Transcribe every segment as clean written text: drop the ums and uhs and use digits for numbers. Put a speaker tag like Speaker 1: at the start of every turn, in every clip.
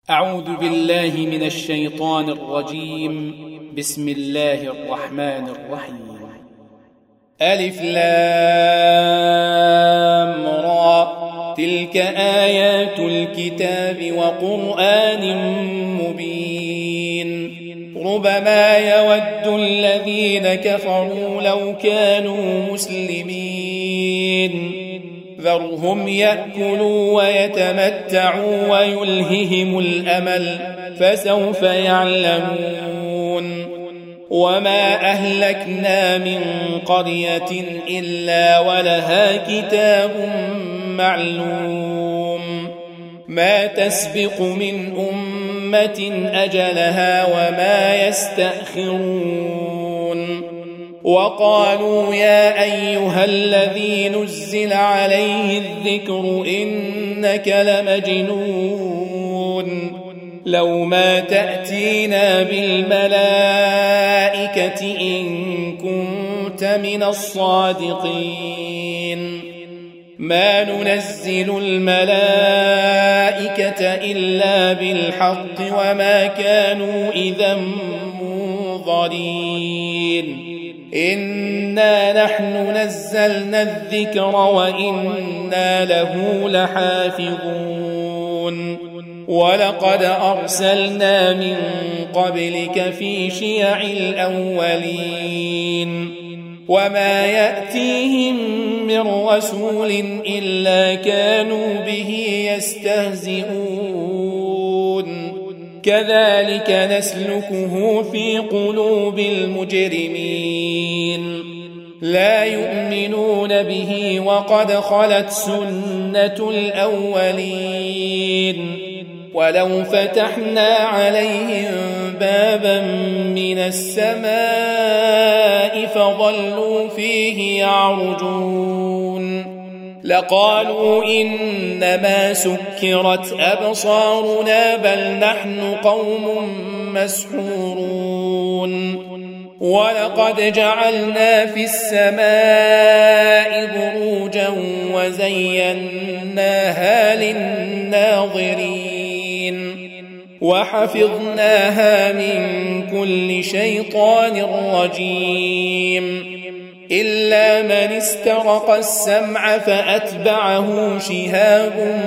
Speaker 1: أعوذ بالله من الشيطان الرجيم. بسم الله الرحمن الرحيم. ألف لام را، تلك آيات الكتاب وقرآن مبين. ربما يود الذين كفروا لو كانوا مسلمين، ذرهم يأكلوا ويتمتعوا ويلههم الأمل، فسوف يعلمون. وما أهلكنا من قرية إلا ولها كتاب معلوم، ما تسبق من أمة أجلها وما يستأخرون. وقالوا يا أيها الذي نزل عليه الذكر إنك لمجنون، لو ما تأتينا بالملائكة إن كنت من الصادقين. ما ننزل الملائكة إلا بالحق وما كانوا إذا منظرين. إنا نحن نزلنا الذكر وإنا له لحافظون. ولقد أرسلنا من قبلك في شيع الأولين، وما يأتيهم من رسول إلا كانوا به يستهزئون. كذلك نسلكه في قلوب المجرمين، لا يؤمنون به وقد خلت سنة الأولين. ولو فتحنا عليهم بابا من السماء فظلوا فيه يعرجون لقالوا إنما سكرت أبصارنا بل نحن قوم مسحورون. ولقد جعلنا في السماء بروجا وزيناها للناظرين، وحفظناها من كل شيطان رجيم، إلا من استرق السمع فأتبعه شهاب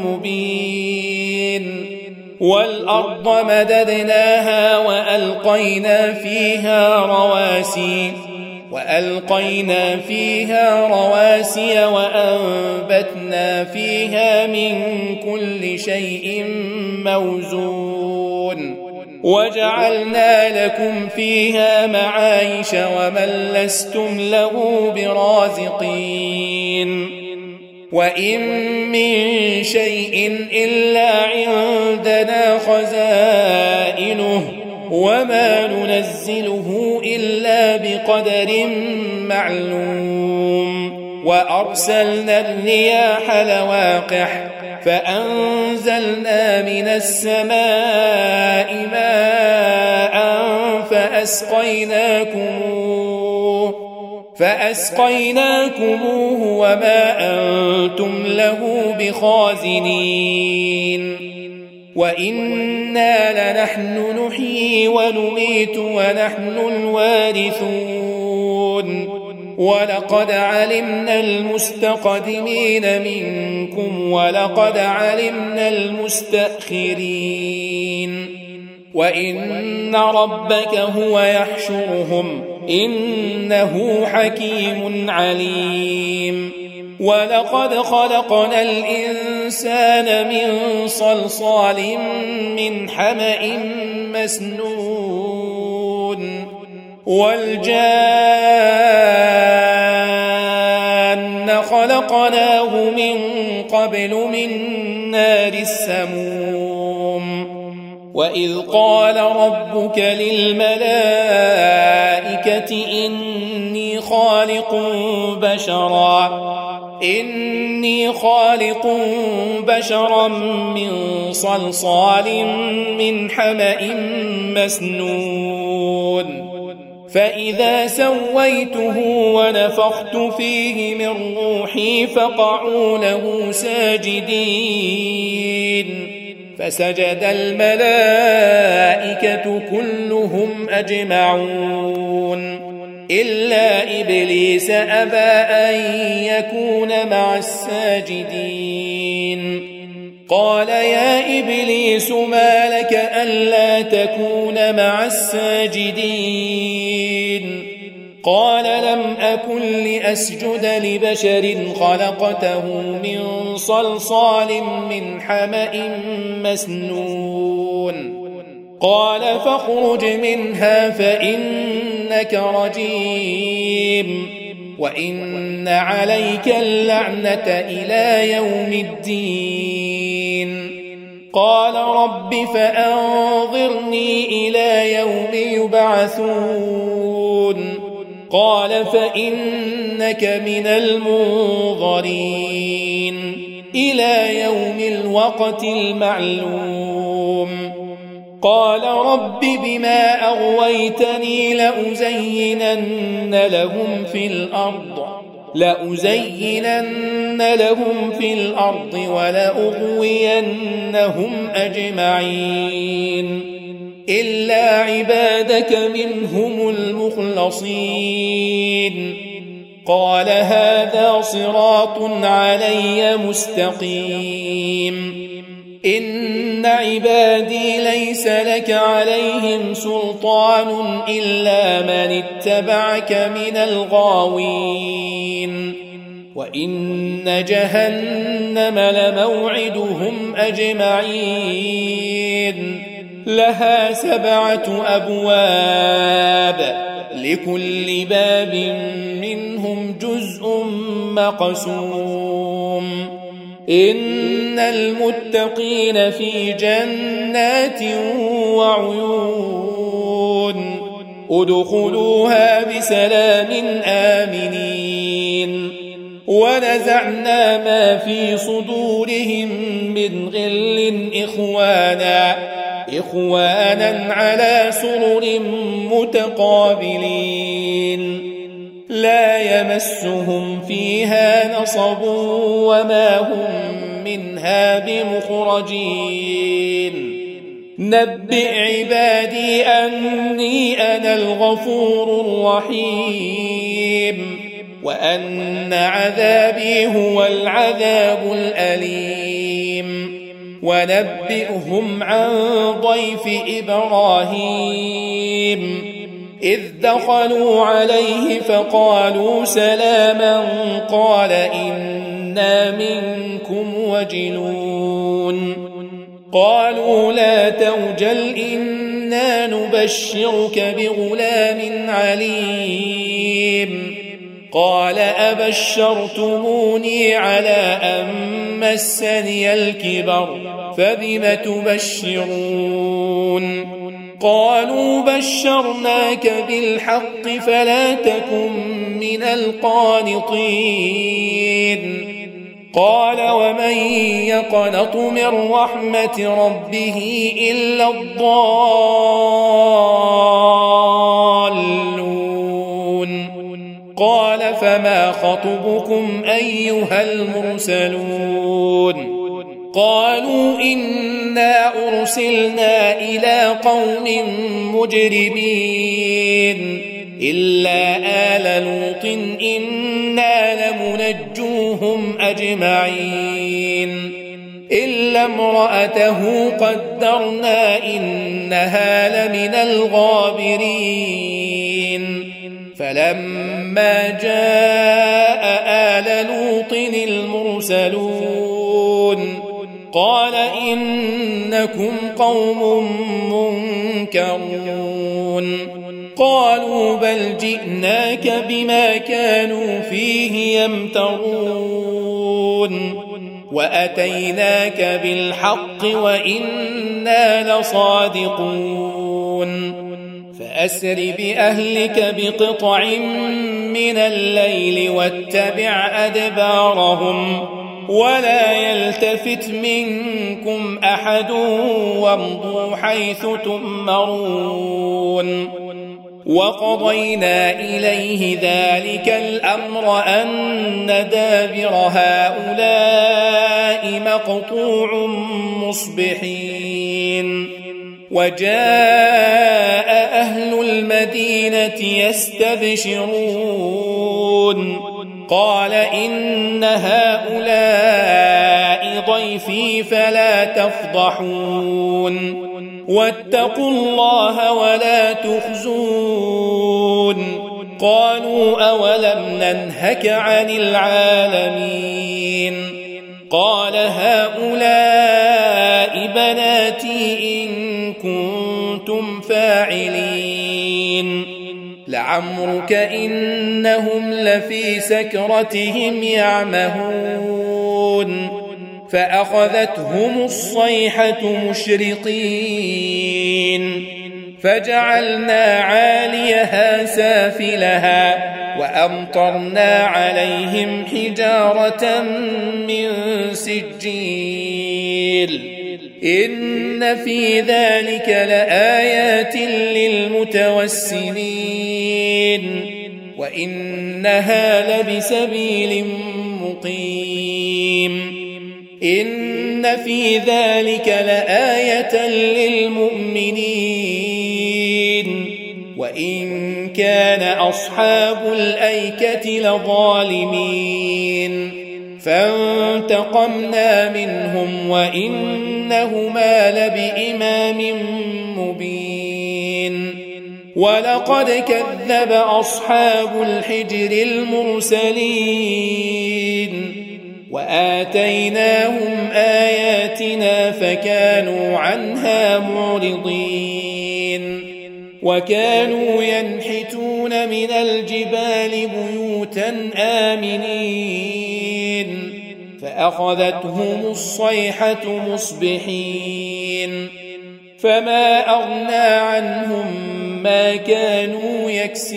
Speaker 1: مبين. والأرض مددناها وألقينا فيها رواسي وأنبتنا فيها من كل شيء موزون، وجعلنا لكم فيها معايش ومن لستم له برازقين. وإن من شيء إلا عندنا خزائنه وما ننزله إلا بقدر معلوم. وأرسلنا الرياح لواقح فأنزلنا من السماء ماء فأسقيناكموه وما أنتم له بخازنين. وإنا لنحن نحيي ونميت ونحن الوارثون. ولقد علمنا المستقدمين منكم ولقد علمنا المستأخرين. وإن ربك هو يحشرهم إنه حكيم عليم. ولقد خلقنا الإنسان من صلصال من حمأ مسنون. والجان خلقناه من قبل من نار السموم. وإذ قال ربك للملائكة إني خالق بشرا من صلصال من حمأ مسنون. فإذا سويته ونفخت فيه من روحي فقعوا له ساجدين. فسجد الملائكة كلهم أجمعون إلا إبليس أبى أن يكون مع الساجدين قال يا إبليس ما لك ألا تكون مع الساجدين قال لم أكن لأسجد لبشر خلقته من صلصال من حمأ مسنون قال فاخرج منها فإنك رجيم وإن عليك اللعنة إلى يوم الدين قال رب فأنظرني إلى يوم يبعثون قال فإنك من المنظرين إلى يوم الوقت المعلوم قال رب بما أغويتني لأزينن لهم في الأرض ولأغوينهم أجمعين إلا عبادك منهم المخلصين قال هذا صراط علي مستقيم إن عبادي ليس لك عليهم سلطان إلا من اتبعك من الغاوين وإن جهنم لموعدهم أجمعين لها 7 أبواب لكل باب منهم جزء مقسوم إن المتقين في جنات وعيون ادخلوها بسلام آمنين ونزعنا ما في صدورهم من غل إخوانا على سرر متقابلين لا يمسهم فيها نصب وما هم منها بمخرجين نبئ عبادي أني أنا الغفور الرحيم وأن عذابي هو العذاب الأليم ونبئهم عن ضيف إبراهيم إذ دخلوا عليه فقالوا سلاما قال إنا منكم وجلون قالوا لا توجل إنا نبشرك بغلام عليم قال أبشرتموني على أن مسني الكبر فبم تبشرون قالوا بشرناك بالحق فلا تكن من القانطين قال ومن يقنط من رحمة ربه إلا الضالون قال فما خطبكم أيها المرسلون قالوا إنا أرسلنا إلى قوم مجرمين إلا آل لوط إنا لمنجوهم أجمعين إلا امرأته قدرنا إنها لمن الغابرين فلما جاء آل لوط المرسلون قال إنكم قوم منكرون قالوا بل جئناك بما كانوا فيه يمترون وأتيناك بالحق وإنا لصادقون فأسر بأهلك بقطع من الليل واتبع أدبارهم ولا يلتفت منكم أحد وامضوا حيث تؤمرون وقضينا إليه ذلك الأمر أن دابر هؤلاء مقطوع مصبحين وجاء أهل المدينة يستبشرون قال إن هؤلاء ضيفي فلا تفضحون واتقوا الله ولا تخزون قالوا أولم ننهك عن العالمين قال هؤلاء بناتي إن كنتم فاعلين لعمرك إنهم لفي سكرتهم يعمهون فأخذتهم الصيحة مشرقين فجعلنا عاليها سافلها وأمطرنا عليهم حجارة من سجيل إن في ذلك لآيات للمتوسمين وإنها لبسبيل مقيم إن في ذلك لآية للمؤمنين وإن كان أصحاب الأيكة لظالمين فانتقمنا منهم وإنهما لبإمام مبين ولقد كذب أصحاب الحجر المرسلين وآتيناهم آياتنا فكانوا عنها معرضين وكانوا ينحتون من الجبال بيوتا آمنين فأخذتهم الصيحة مصبحين فما أغنى عنهم ما كانوا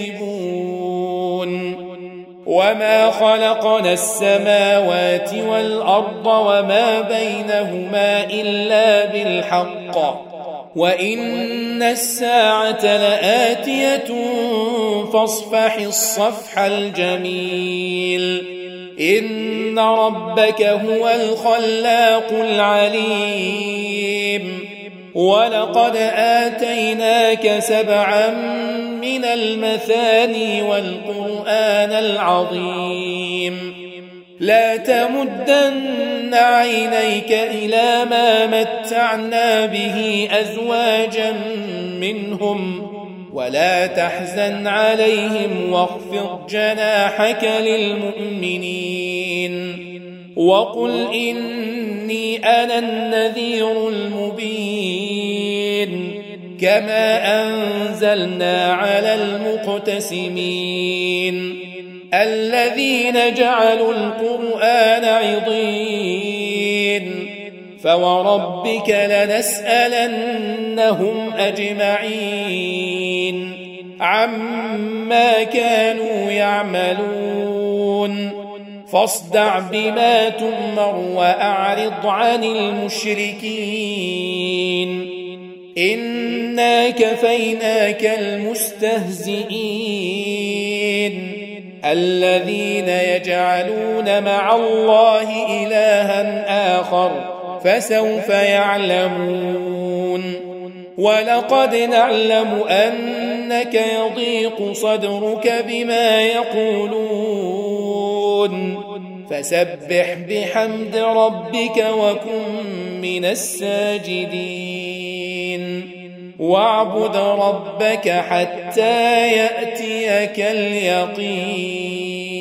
Speaker 1: يكسبون وما خلقنا السماوات والأرض وما بينهما إلا بالحق وإن الساعة لآتية فاصفح الصفح الجميل إن ربك هو الخلاق العليم ولقد آتيناك 7 من المثاني والقرآن العظيم لا تمدن عينيك إلى ما متعنا به أزواجا منهم ولا تحزن عليهم واخفض جناحك للمؤمنين وقل إني أنا النذير المبين كما أنزلنا على المقتسمين الذين جعلوا القرآن عضين فوربك لنسألنهم أجمعين عما كانوا يعملون فاصدع بما تؤمر وأعرض عن المشركين إنا كفيناك المستهزئين الذين يجعلون مع الله إلها آخر فسوف يعلمون ولقد نعلم أنك يضيق صدرك بما يقولون فسبح بحمد ربك وكن من الساجدين واعبد ربك حتى يأتيك اليقين